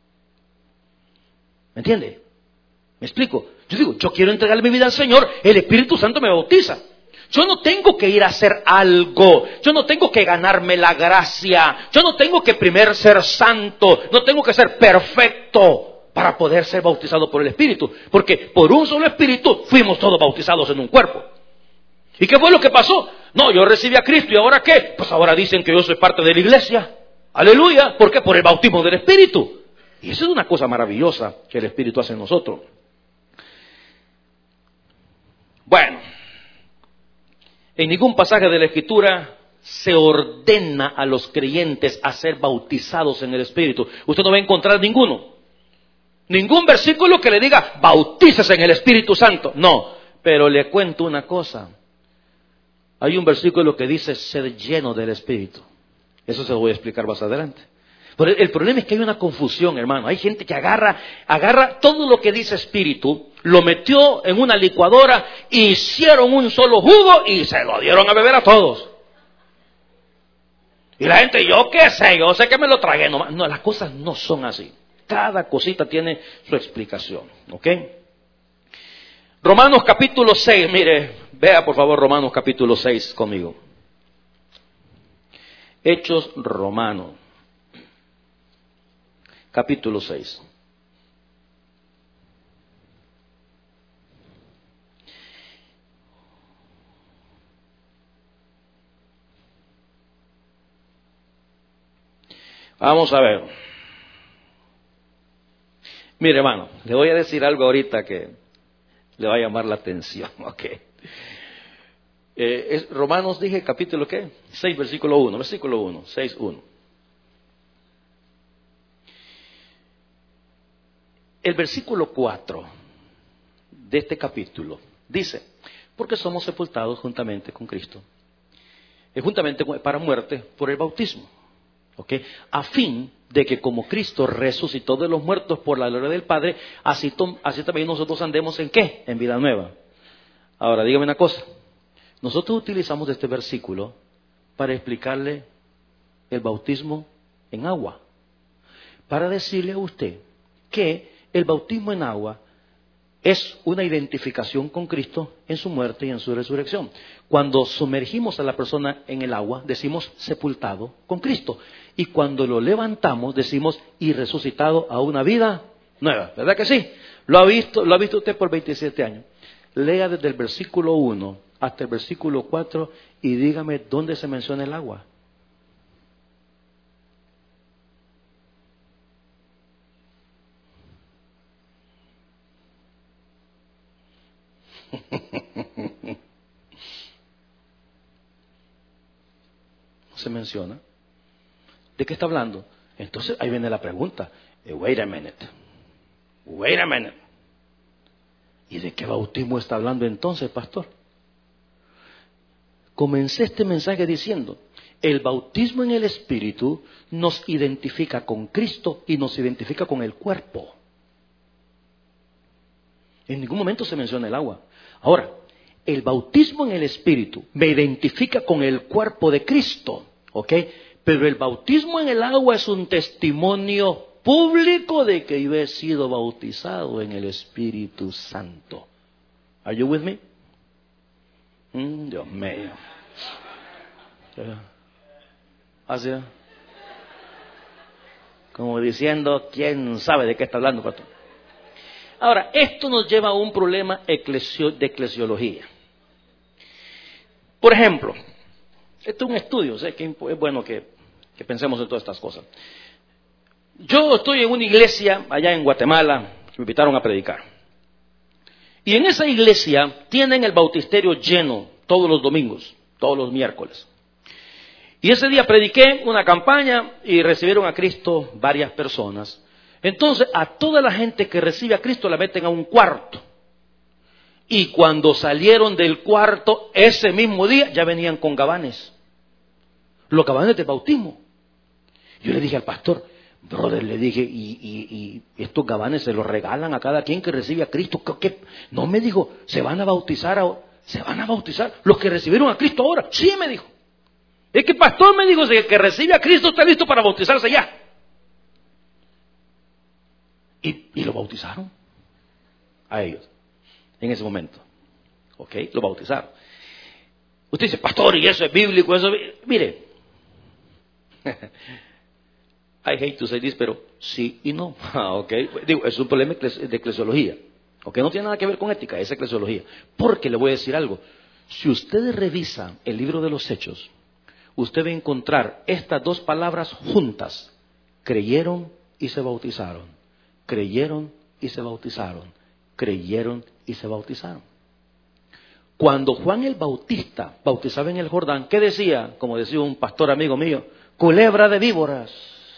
¿Me entiende? ¿Me explico? Yo digo, yo quiero entregarle mi vida al Señor, el Espíritu Santo me bautiza. Yo no tengo que ir a hacer algo, yo no tengo que ganarme la gracia, yo no tengo que primero ser santo, no tengo que ser perfecto para poder ser bautizado por el Espíritu, porque por un solo Espíritu fuimos todos bautizados en un cuerpo. ¿Y qué fue lo que pasó? No, yo recibí a Cristo y ¿ahora qué? Pues ahora dicen que yo soy parte de la iglesia. Aleluya, ¿por qué? Por el bautismo del Espíritu. Y eso es una cosa maravillosa que el Espíritu hace en nosotros. Bueno, en ningún pasaje de la Escritura se ordena a los creyentes a ser bautizados en el Espíritu. Usted no va a encontrar ninguno. Ningún versículo que le diga, bautícese en el Espíritu Santo. No, pero le cuento una cosa. Hay un versículo que dice, ser lleno del Espíritu. Eso se lo voy a explicar más adelante. Pero el problema es que hay una confusión, hermano. Hay gente que agarra todo lo que dice espíritu, lo metió en una licuadora, hicieron un solo jugo y se lo dieron a beber a todos. Y la gente, yo sé que me lo tragué nomás. No, las cosas no son así. Cada cosita tiene su explicación, ¿ok? Romanos capítulo 6, mire, vea por favor Romanos capítulo 6 conmigo. Hechos Romanos, capítulo 6. Vamos a ver. Mire, hermano, le voy a decir algo ahorita que le va a llamar la atención, ¿ok? Romanos, dije, capítulo, ¿qué? 6, versículo 1, 6, 1. El versículo 4 de este capítulo dice, porque somos sepultados juntamente con Cristo, juntamente para muerte por el bautismo. ¿Okay? A fin de que como Cristo resucitó de los muertos por la gloria del Padre, así también nosotros andemos ¿en qué? En vida nueva. Ahora, dígame una cosa. Nosotros utilizamos este versículo para explicarle el bautismo en agua. Para decirle a usted que el bautismo en agua es una identificación con Cristo en su muerte y en su resurrección. Cuando sumergimos a la persona en el agua, decimos sepultado con Cristo. Y cuando lo levantamos, decimos y resucitado a una vida nueva. ¿Verdad que sí? Lo ha visto usted por 27 años. Lea desde el versículo 1 hasta el versículo 4 y dígame dónde se menciona el agua. No se menciona. ¿De qué está hablando? Entonces ahí viene la pregunta. Wait a minute. ¿Y de qué bautismo está hablando entonces, pastor? Comencé este mensaje diciendo, el bautismo en el Espíritu nos identifica con Cristo y nos identifica con el cuerpo. En ningún momento se menciona el agua. Ahora, el bautismo en el Espíritu me identifica con el cuerpo de Cristo, ¿ok? Pero el bautismo en el agua es un testimonio público de que yo he sido bautizado en el Espíritu Santo. Are you with me? Dios mío. Así, como diciendo, ¿quién sabe de qué está hablando, pastor? Ahora, esto nos lleva a un problema de eclesiología. Por ejemplo, esto es un estudio, sé que es bueno que pensemos en todas estas cosas. Yo estoy en una iglesia allá en Guatemala, me invitaron a predicar. Y en esa iglesia tienen el bautisterio lleno todos los domingos, todos los miércoles. Y ese día prediqué una campaña y recibieron a Cristo varias personas. Entonces, a toda la gente que recibe a Cristo la meten a un cuarto. Y cuando salieron del cuarto, ese mismo día, ya venían con gabanes. Los gabanes de bautismo. Yo le dije al pastor, brother, le dije, y estos gabanes se los regalan a cada quien que recibe a Cristo. ¿Qué? No, me dijo, ¿se van a bautizar ahora? ¿Se van a bautizar los que recibieron a Cristo ahora? Sí, me dijo. Es que el pastor me dijo, si el que recibe a Cristo está listo para bautizarse ya. Y lo bautizaron a ellos en ese momento. ¿Ok? Lo bautizaron. Usted dice, pastor, ¿y eso es bíblico? Mire, I hate to say this, pero sí y no. ¿Ok? Digo, es un problema de eclesiología. ¿Ok? No tiene nada que ver con ética, es eclesiología. Porque le voy a decir algo. Si usted revisa el libro de los Hechos, usted va a encontrar estas dos palabras juntas. Creyeron y se bautizaron. Creyeron y se bautizaron. Creyeron y se bautizaron. Cuando Juan el Bautista bautizaba en el Jordán, ¿qué decía? Como decía un pastor amigo mío, culebra de víboras.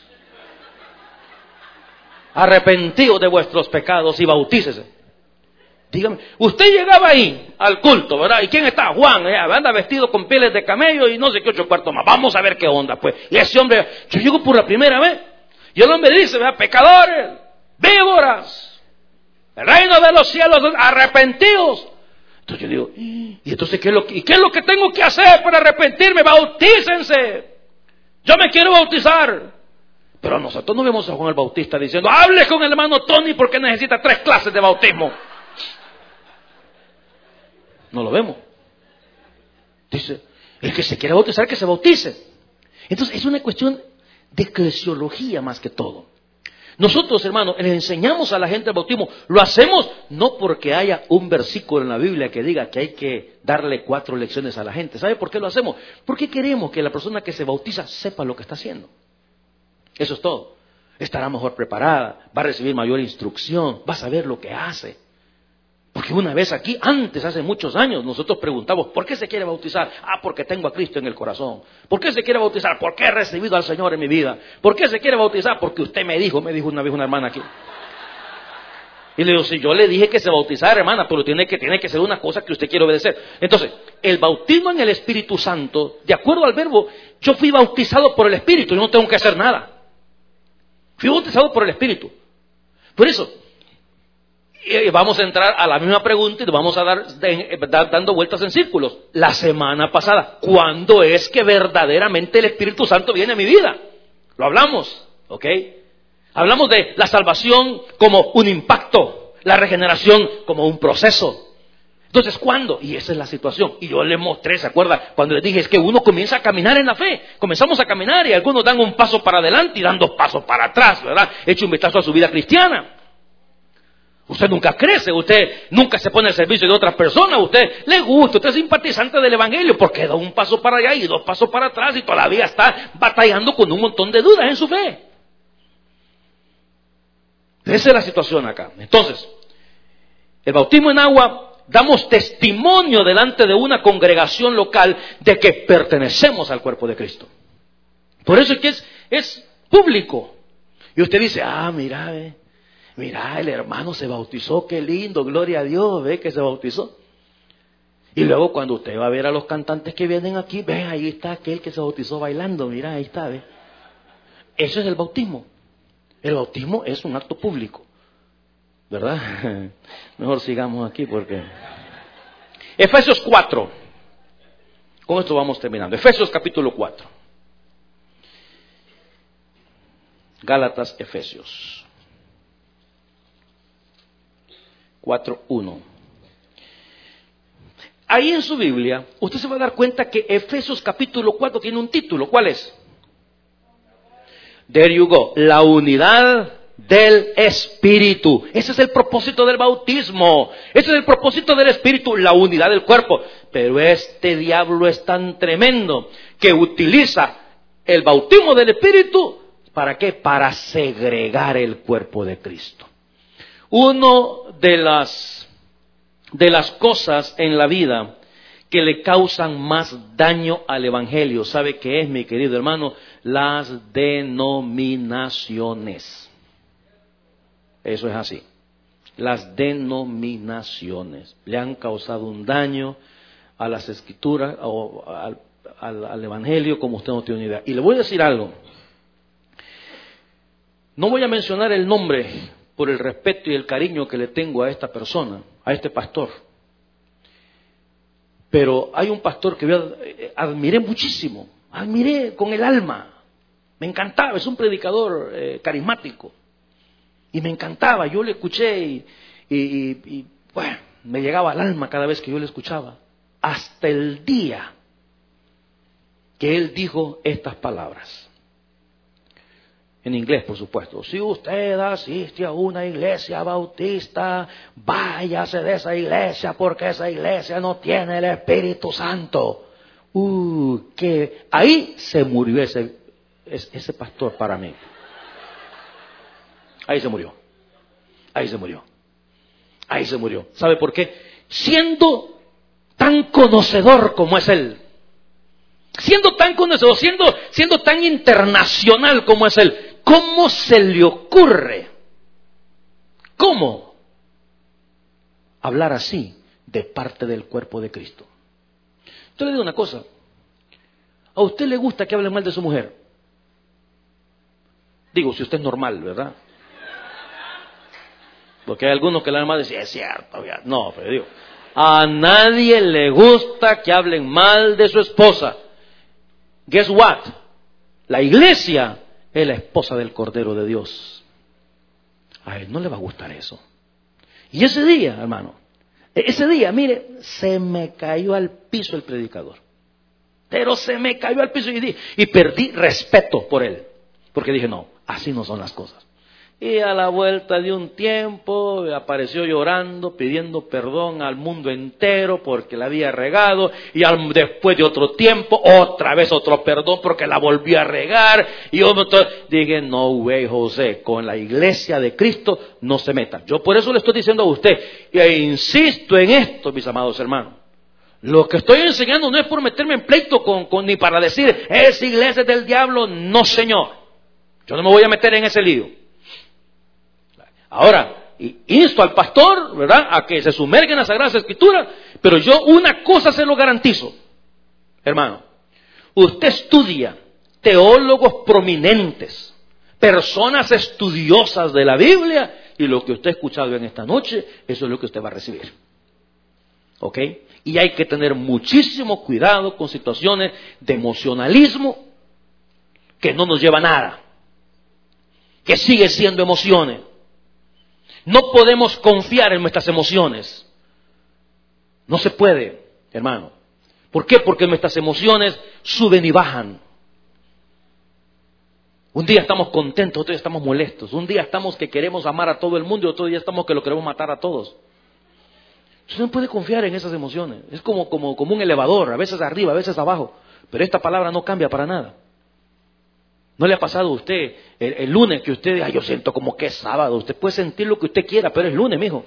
Arrepentidos de vuestros pecados y bautícese. Dígame, usted llegaba ahí al culto, ¿verdad? ¿Y quién está? Juan, anda vestido con pieles de camello y no sé qué 8 cuartos más. Vamos a ver qué onda, pues. Y ese hombre, yo llego por la primera vez. Y el hombre dice, ¿verdad? Pecadores, víboras, el reino de los cielos, arrepentidos. Entonces yo digo, ¿y entonces qué es lo que tengo que hacer para arrepentirme? Bautícense. Yo me quiero bautizar. Pero nosotros no vemos a Juan el Bautista diciendo, hable con el hermano Tony porque necesita 3 clases de bautismo. No lo vemos. Dice, el que se quiera bautizar, que se bautice. Entonces es una cuestión de eclesiología más que todo. Nosotros, hermanos, le enseñamos a la gente el bautismo. Lo hacemos no porque haya un versículo en la Biblia que diga que hay que darle 4 lecciones a la gente. ¿Sabe por qué lo hacemos? Porque queremos que la persona que se bautiza sepa lo que está haciendo. Eso es todo. Estará mejor preparada, va a recibir mayor instrucción, va a saber lo que hace. Porque una vez aquí, antes, hace muchos años, nosotros preguntamos, ¿por qué se quiere bautizar? Porque tengo a Cristo en el corazón. ¿Por qué se quiere bautizar? Porque he recibido al Señor en mi vida. ¿Por qué se quiere bautizar? Porque usted me dijo una vez una hermana aquí. Y le digo, si yo le dije que se bautizara, hermana, pero tiene que ser una cosa que usted quiere obedecer. Entonces, el bautismo en el Espíritu Santo, de acuerdo al verbo, yo fui bautizado por el Espíritu, yo no tengo que hacer nada. Fui bautizado por el Espíritu. Por eso, vamos a entrar a la misma pregunta y nos vamos a dar dando vueltas en círculos. La semana pasada, ¿cuándo es que verdaderamente el Espíritu Santo viene a mi vida? Lo hablamos, ¿ok? Hablamos de la salvación como un impacto, la regeneración como un proceso. Entonces, ¿cuándo? Y esa es la situación. Y yo le mostré, ¿se acuerda? Cuando les dije, es que uno comienza a caminar en la fe. Comenzamos a caminar y algunos dan un paso para adelante y dan 2 pasos para atrás, ¿verdad? Eche un vistazo a su vida cristiana. Usted nunca crece, usted nunca se pone al servicio de otras personas, usted le gusta, usted es simpatizante del Evangelio, porque da un paso para allá y 2 pasos para atrás y todavía está batallando con un montón de dudas en su fe. Esa es la situación acá. Entonces, el bautismo en agua, damos testimonio delante de una congregación local de que pertenecemos al cuerpo de Cristo. Por eso es que es público. Y usted dice, mira, el hermano se bautizó, qué lindo, gloria a Dios, ve que se bautizó. Y luego cuando usted va a ver a los cantantes que vienen aquí, ve, ahí está aquel que se bautizó bailando, mira, ahí está, ve. Eso es el bautismo. El bautismo es un acto público, ¿verdad? Mejor sigamos aquí porque... Efesios 4. Con esto vamos terminando. Efesios capítulo 4. Gálatas, Efesios 4:1. Ahí en su Biblia, usted se va a dar cuenta que Efesios capítulo 4 tiene un título. ¿Cuál es? There you go. La unidad del Espíritu. Ese es el propósito del bautismo. Ese es el propósito del Espíritu, la unidad del cuerpo. Pero este diablo es tan tremendo que utiliza el bautismo del Espíritu. ¿Para qué? Para segregar el cuerpo de Cristo. Uno de las cosas en la vida que le causan más daño al Evangelio, ¿sabe qué es, mi querido hermano? Las denominaciones. Eso es así. Las denominaciones le han causado un daño a las escrituras o al Evangelio como usted no tiene ni idea. Y le voy a decir algo. No voy a mencionar el nombre por el respeto y el cariño que le tengo a esta persona, a este pastor. Pero hay un pastor que yo admiré muchísimo, admiré con el alma. Me encantaba, es un predicador carismático. Y me encantaba, yo le escuché y bueno, me llegaba al alma cada vez que yo le escuchaba. Hasta el día que él dijo estas palabras. En inglés, por supuesto. Si usted asiste a una iglesia bautista, váyase de esa iglesia porque esa iglesia no tiene el Espíritu Santo. Que ahí se murió ese pastor para mí. Ahí se murió. Ahí se murió. Ahí se murió. ¿Sabe por qué? Siendo tan conocedor como es él, siendo tan conocedor, siendo tan internacional como es él, ¿cómo se le ocurre? ¿Cómo hablar así de parte del cuerpo de Cristo? Yo le digo una cosa. ¿A usted le gusta que hable mal de su mujer? Digo, si usted es normal, ¿verdad? Porque hay algunos que la hermana dice, es cierto, ya. No, pero digo, a nadie le gusta que hablen mal de su esposa. Guess what? La iglesia es la esposa del Cordero de Dios. A él no le va a gustar eso. Y ese día, hermano, mire, se me cayó al piso el predicador. Pero se me cayó al piso y perdí respeto por él. Porque dije, no, así no son las cosas. Y a la vuelta de un tiempo apareció llorando, pidiendo perdón al mundo entero porque la había regado. Y después de otro tiempo, otra vez otro perdón porque la volvió a regar. Y yo dije, no way, José, con la iglesia de Cristo no se meta. Yo por eso le estoy diciendo a usted, e insisto en esto, mis amados hermanos. Lo que estoy enseñando no es por meterme en pleito ni para decir, esa iglesia es del diablo. No, señor. Yo no me voy a meter en ese lío. Ahora, insto al pastor, ¿verdad?, a que se sumerja en las Sagradas Escrituras, pero yo una cosa se lo garantizo, hermano. Usted estudia teólogos prominentes, personas estudiosas de la Biblia, y lo que usted ha escuchado en esta noche, eso es lo que usted va a recibir. ¿Ok? Y hay que tener muchísimo cuidado con situaciones de emocionalismo que no nos lleva a nada, que sigue siendo emociones. No podemos confiar en nuestras emociones. No se puede, hermano. ¿Por qué? Porque nuestras emociones suben y bajan. Un día estamos contentos, otro día estamos molestos. Un día estamos que queremos amar a todo el mundo y otro día estamos que lo queremos matar a todos. Usted no puede confiar en esas emociones. Es como un elevador, a veces arriba, a veces abajo. Pero esta palabra no cambia para nada. ¿No le ha pasado a usted el lunes que usted, yo siento como que es sábado? Usted puede sentir lo que usted quiera, pero es lunes, mijo.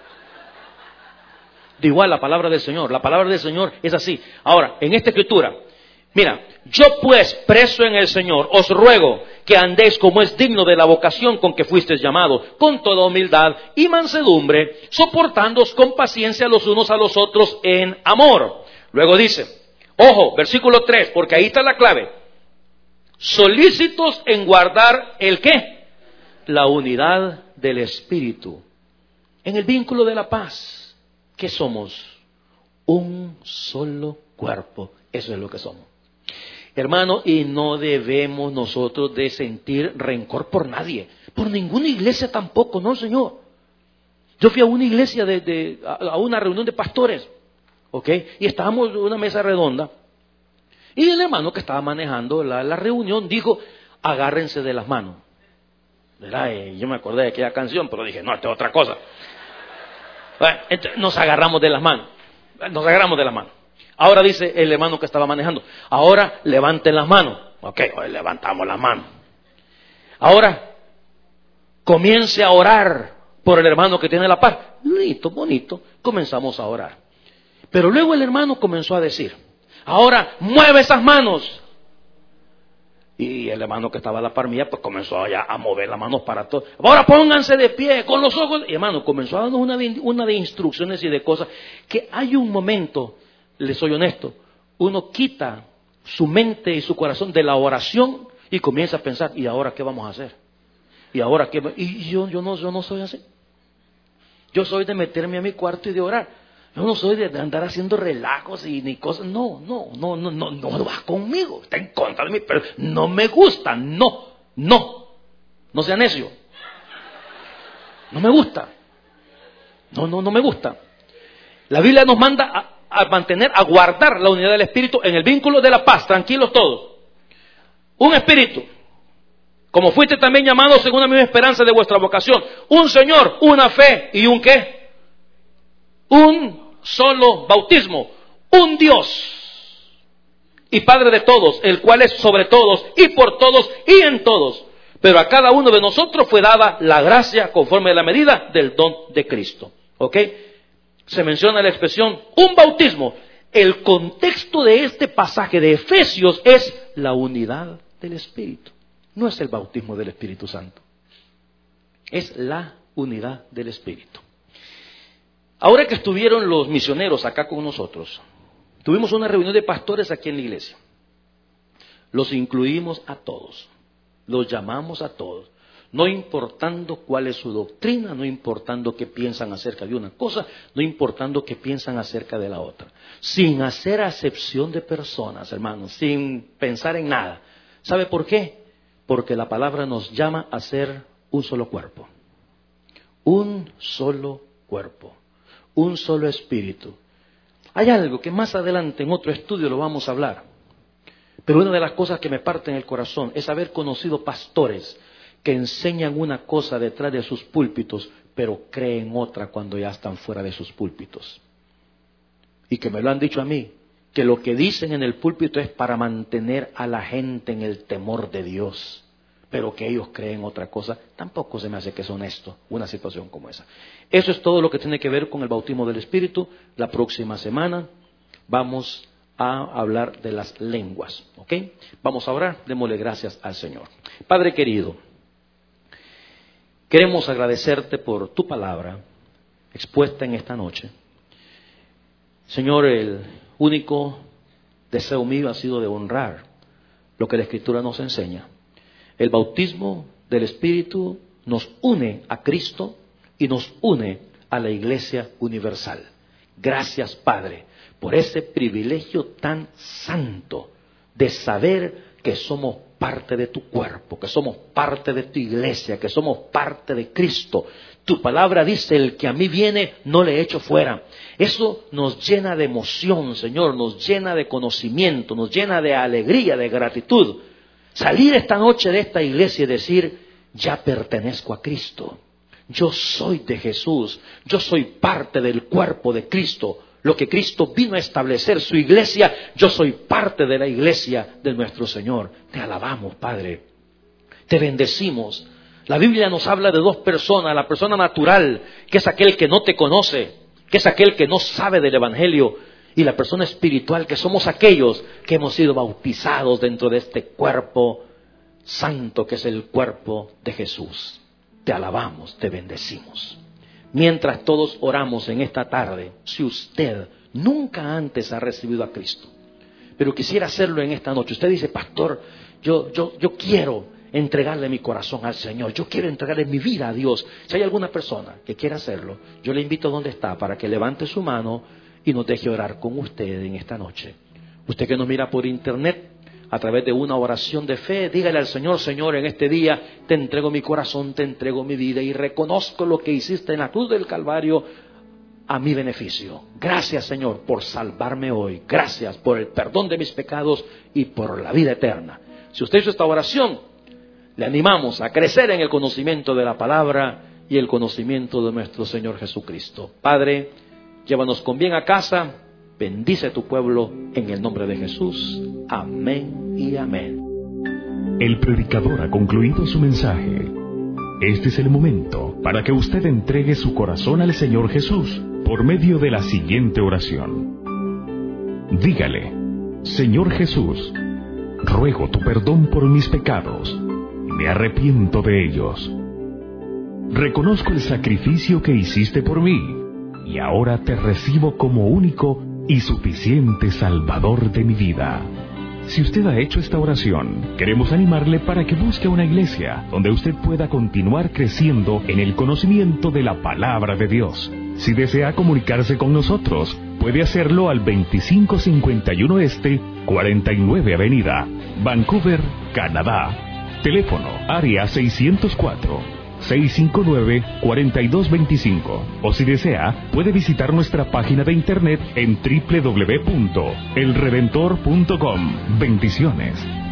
De igual la palabra del Señor. La palabra del Señor es así. Ahora, en esta escritura, mira, yo pues, preso en el Señor, os ruego que andéis como es digno de la vocación con que fuisteis llamados, con toda humildad y mansedumbre, soportándoos con paciencia los unos a los otros en amor. Luego dice, ojo, versículo 3, porque ahí está la clave. Solícitos en guardar ¿el qué? La unidad del Espíritu. En el vínculo de la paz. ¿Qué somos? Un solo cuerpo. Eso es lo que somos. Hermano, y no debemos nosotros de sentir rencor por nadie. Por ninguna iglesia tampoco, no, Señor. Yo fui a una iglesia, a una reunión de pastores. ¿Ok? Y estábamos en una mesa redonda. Y el hermano que estaba manejando la reunión dijo, agárrense de las manos. ¿Verdad? Yo me acordé de aquella canción, pero dije, no, esta es otra cosa. Bueno, entonces nos agarramos de las manos. Ahora dice el hermano que estaba manejando, ahora levanten las manos. Ok, hoy levantamos las manos. Ahora comience a orar por el hermano que tiene la paz. Listo, bonito, comenzamos a orar. Pero luego el hermano comenzó a decir, ahora mueve esas manos. Y el hermano que estaba a la par mía, pues comenzó ya a mover las manos para todos. Ahora pónganse de pie, con los ojos. Y hermano, comenzó a darnos una de instrucciones y de cosas. Que hay un momento, les soy honesto, uno quita su mente y su corazón de la oración y comienza a pensar, ¿y ahora qué vamos a hacer? ¿Y ahora qué? Y yo no soy así. Yo soy de meterme a mi cuarto y de orar. Yo no soy de andar haciendo relajos y ni cosas. No va conmigo. Está en contra de mí, pero no me gusta. No sea necio. No me gusta. No me gusta. La Biblia nos manda a mantener, a guardar la unidad del Espíritu en el vínculo de la paz. Tranquilos todos. Un Espíritu. Como fuiste también llamados según la misma esperanza de vuestra vocación. Un Señor, una fe y un ¿qué? Un solo bautismo, un Dios y Padre de todos, el cual es sobre todos y por todos y en todos. Pero a cada uno de nosotros fue dada la gracia conforme a la medida del don de Cristo. ¿Ok? Se menciona la expresión un bautismo. El contexto de este pasaje de Efesios es la unidad del Espíritu. No es el bautismo del Espíritu Santo. Es la unidad del Espíritu. Ahora que estuvieron los misioneros acá con nosotros, tuvimos una reunión de pastores aquí en la iglesia. Los incluimos a todos. Los llamamos a todos. No importando cuál es su doctrina, no importando qué piensan acerca de una cosa, no importando qué piensan acerca de la otra. Sin hacer acepción de personas, hermanos, sin pensar en nada. ¿Sabe por qué? Porque la palabra nos llama a ser un solo cuerpo. Un solo cuerpo. Un solo espíritu. Hay algo que más adelante en otro estudio lo vamos a hablar. Pero una de las cosas que me parte en el corazón es haber conocido pastores que enseñan una cosa detrás de sus púlpitos, pero creen otra cuando ya están fuera de sus púlpitos. Y que me lo han dicho a mí, que lo que dicen en el púlpito es para mantener a la gente en el temor de Dios, pero que ellos creen otra cosa. Tampoco se me hace que es honesto una situación como esa. Eso es todo lo que tiene que ver con el bautismo del Espíritu. La próxima semana vamos a hablar de las lenguas, ¿ok? Vamos a orar, démosle gracias al Señor. Padre querido, queremos agradecerte por tu palabra expuesta en esta noche. Señor, el único deseo mío ha sido de honrar lo que la Escritura nos enseña. El bautismo del Espíritu nos une a Cristo y nos une a la Iglesia universal. Gracias, Padre, por ese privilegio tan santo de saber que somos parte de tu cuerpo, que somos parte de tu iglesia, que somos parte de Cristo. Tu palabra dice, el que a mí viene, no le echo fuera. Eso nos llena de emoción, Señor, nos llena de conocimiento, nos llena de alegría, de gratitud. Salir esta noche de esta iglesia y decir, ya pertenezco a Cristo. Yo soy de Jesús, yo soy parte del cuerpo de Cristo. Lo que Cristo vino a establecer, su iglesia, yo soy parte de la iglesia de nuestro Señor. Te alabamos, Padre. Te bendecimos. La Biblia nos habla de dos personas. La persona natural, que es aquel que no te conoce, que es aquel que no sabe del Evangelio. Y la persona espiritual, que somos aquellos que hemos sido bautizados dentro de este cuerpo santo, que es el cuerpo de Jesús. Te alabamos, te bendecimos. Mientras todos oramos en esta tarde, si usted nunca antes ha recibido a Cristo, pero quisiera hacerlo en esta noche, usted dice, pastor, yo quiero entregarle mi corazón al Señor, yo quiero entregarle mi vida a Dios. Si hay alguna persona que quiera hacerlo, yo le invito a donde está para que levante su mano y nos deje orar con usted en esta noche. Usted que nos mira por internet, a través de una oración de fe, dígale al Señor, Señor, en este día te entrego mi corazón, te entrego mi vida y reconozco lo que hiciste en la cruz del Calvario a mi beneficio. Gracias, Señor, por salvarme hoy. Gracias por el perdón de mis pecados y por la vida eterna. Si usted hizo esta oración, le animamos a crecer en el conocimiento de la palabra y el conocimiento de nuestro Señor Jesucristo. Padre, llévanos con bien a casa. Bendice a tu pueblo en el nombre de Jesús. Amén y amén.
El predicador ha concluido su mensaje. Este es el momento para que usted entregue su corazón al Señor Jesús por medio de la siguiente oración. Dígale, Señor Jesús, ruego tu perdón por mis pecados. Me arrepiento de ellos. Reconozco el sacrificio que hiciste por mí y ahora te recibo como único y suficiente Salvador de mi vida. Si usted ha hecho esta oración, queremos animarle para que busque una iglesia donde usted pueda continuar creciendo en el conocimiento de la palabra de Dios. Si desea comunicarse con nosotros, puede hacerlo al 2551 Este, 49 Avenida, Vancouver, Canadá. Teléfono área 604-659-4225. O si desea, puede visitar nuestra página de internet en www.elredentor.com. Bendiciones.